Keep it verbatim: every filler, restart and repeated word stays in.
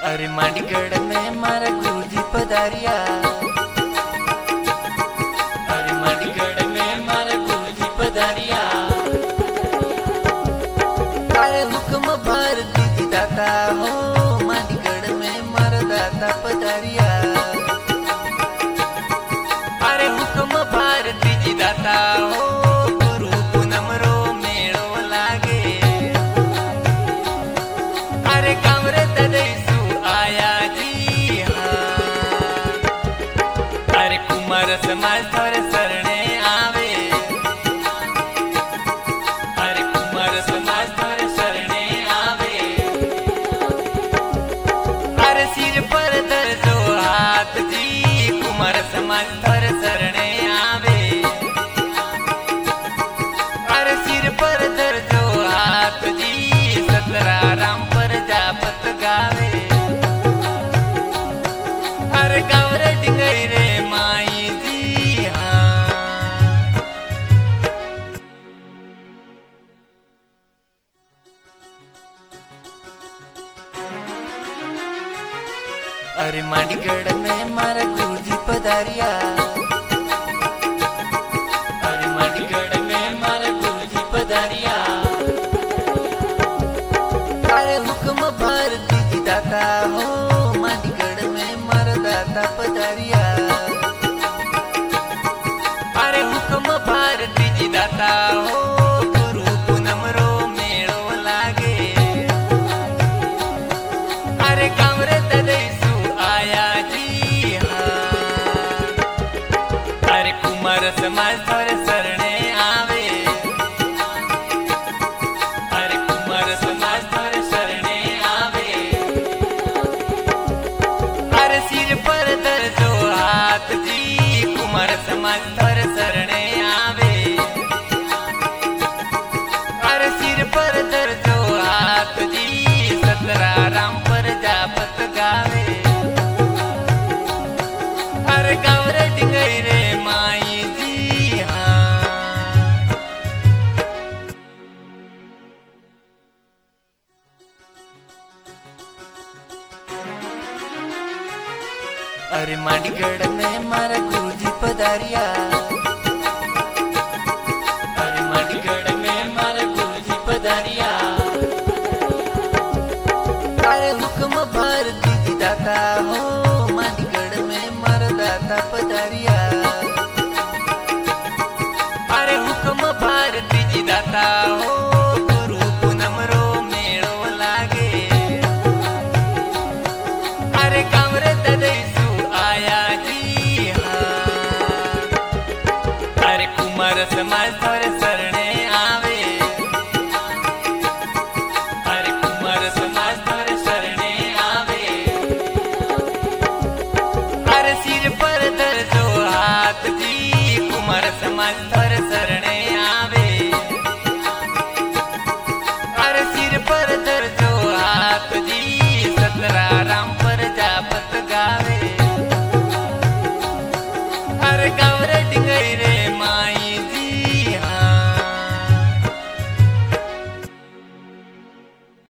अरे मांडीगढ़ में मारा गुरुजी पधारिया। अरे मांडीगढ़ में मारा गुरुजी पधारिया। अरे हुक्म भारती जी दाता हो, मांडीगढ़ में मारा दाता पधारिया। अरे हुक्म भारती जी दाता हो, गुरु पूनम रो मेड़ो लागे। अरे कमरे तदैसु आया जी हाँ। अरे कुमार समाज थोड़े सरणे आवे। अरे कुमार समाज थोड़े सरणे आवे। अरे सिर पर दर्जो हाथ जी, कुमार समाज थोड़े सरणे आवे। अरे सिर पर दर्जो हाथ जी, सतरा राम पर जापत गावे। अरे गावरे डिंगई रे माई जी हाँ। अरे मांडीगढ़ में मारा गुरुजी पधारिया। अरे मांडीगढ़ में मारा गुरुजी पधारिया। अरे हुक्म भारती जी दाता हो, मांडीगढ़ में मारा दाता पधारिया। अरे हुक्म भारती जी दाता हो, गुरु पूनम रो मेड़ो लागे। अरे कमरे तदैसु आया जी हाँ। अरे कुमार समाज थोड़े सरणे आवे। अरे कुमार समाज थोड़े सरणे आवे। अरे सिर पर दर्जो हाथ जी, कुमार समाज थोड़े सरणे आवे। अरे सिर पर दर्जो हाथ जी, सतरा राम पर जापत गावे। अरे गावरे डिंगई रे माई जी हाँ। अरे मांडीगढ़ में मारा गुरुजी पधारिया। अरे मांडीगढ़ में मारा गुरुजी पधारिया। अरे हुक्म भारती जी दाता हो, मांडीगढ़ में मारा दाता पधारिया। अरे हुक्म भारती जी दाता हो, गुरु पूनम रो मेड़ो लागे। अरे कमरे तदैसु आया जी हाँ। अरे कुमार समाज थोड़े सरणे